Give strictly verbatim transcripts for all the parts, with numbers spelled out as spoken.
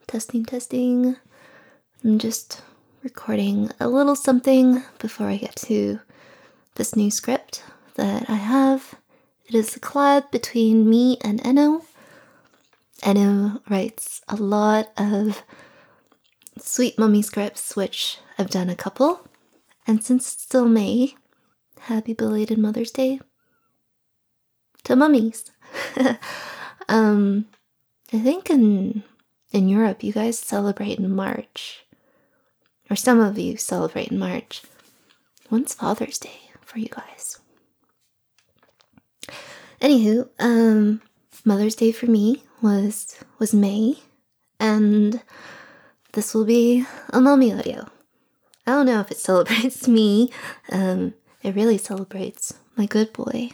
Testing, testing. I'm just recording a little something before I get to this new script that I have. It is a collab between me and Eno. Eno writes a lot of Sweet Mummy scripts, which I've done a couple. And since it's still May, happy belated Mother's Day to mummies. um, I think in in Europe you guys celebrate in March. Or some of you celebrate in March. When's Father's Day for you guys? Anywho, um, Mother's Day for me was was May, and this will be a mummy audio. I don't know if it celebrates me. Um, it really celebrates my good boy.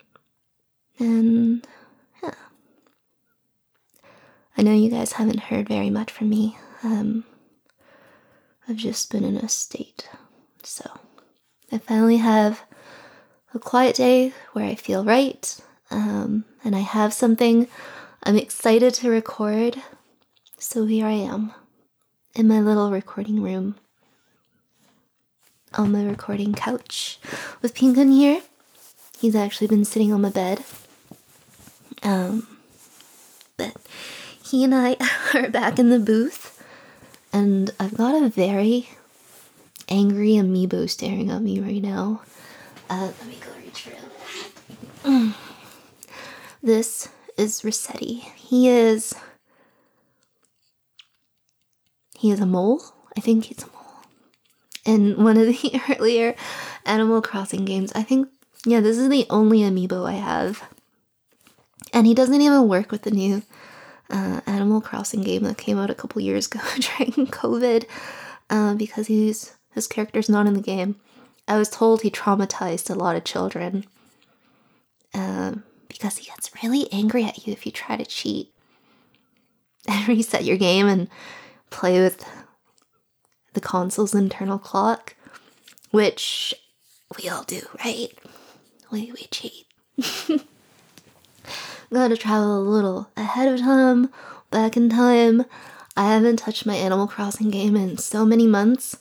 And yeah, I know you guys haven't heard very much from me. Um, I've just been in a state, so I finally have a quiet day where I feel right, um, and I have something I'm excited to record. So here I am in my little recording room on my recording couch with Pingun here. He's actually been sitting on my bed. Um, but he and I are back in the booth, and I've got a very angry amiibo staring at me right now. Uh, let me go reach for him. Mm. This is Rossetti. He is... He is a mole? I think he's a mole. In one of the earlier Animal Crossing games, I think, yeah, this is the only amiibo I have. And he doesn't even work with the new uh, Animal Crossing game that came out a couple years ago during COVID, uh, because he's his character's not in the game. I was told he traumatized a lot of children, um, because he gets really angry at you if you try to cheat and reset your game and play with the console's internal clock, which we all do, right? We, we cheat. Gotta travel a little ahead of time, back in time. I haven't touched my Animal Crossing game in so many months.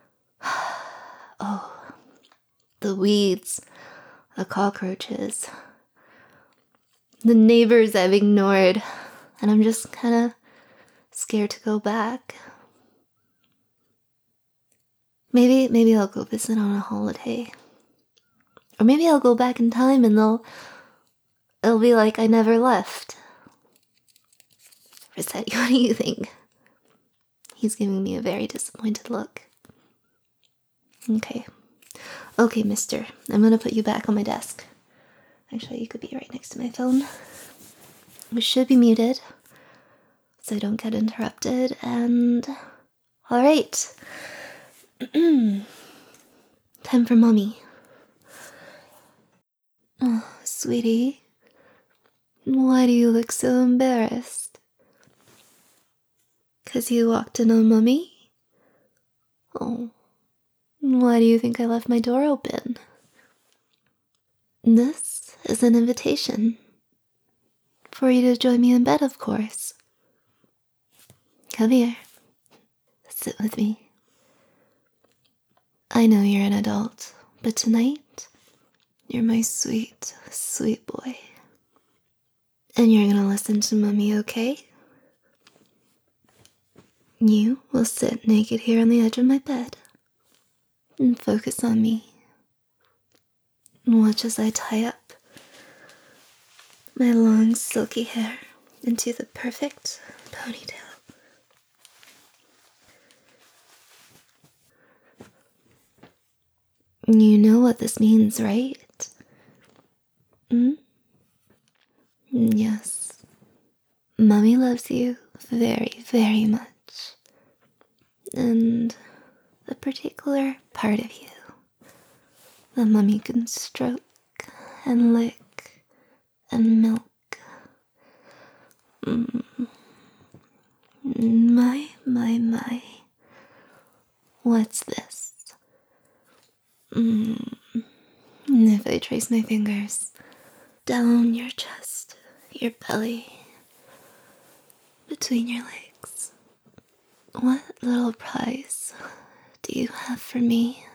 Oh, the weeds, the cockroaches, the neighbors I've ignored, and I'm just kind of scared to go back. Maybe, maybe I'll go visit on a holiday. Or maybe I'll go back in time and they'll, it'll be like I never left. Rossetti, what do you think? He's giving me a very disappointed look. Okay. Okay, mister. I'm gonna put you back on my desk. Actually, you could be right next to my phone. We should be muted, so I don't get interrupted, and... Alright. Time for Mummy. Oh, sweetie. Why do you look so embarrassed? 'Cause you walked in on Mummy? Oh. Why do you think I left my door open? This is an invitation. For you to join me in bed, of course. Come here. Sit with me. I know you're an adult, but tonight, you're my sweet, sweet boy. And you're gonna listen to Mummy, okay? You will sit naked here on the edge of my bed and focus on me. And watch as I tie up my long, silky hair into the perfect ponytail. You know what this means, right? Hmm? Yes. Mummy loves you very, very much. And the particular part of you that Mummy can stroke and lick and milk. Mm. My, my, my. What's this? Mm. If I trace my fingers down your chest, your belly, between your legs, what little prize do you have for me?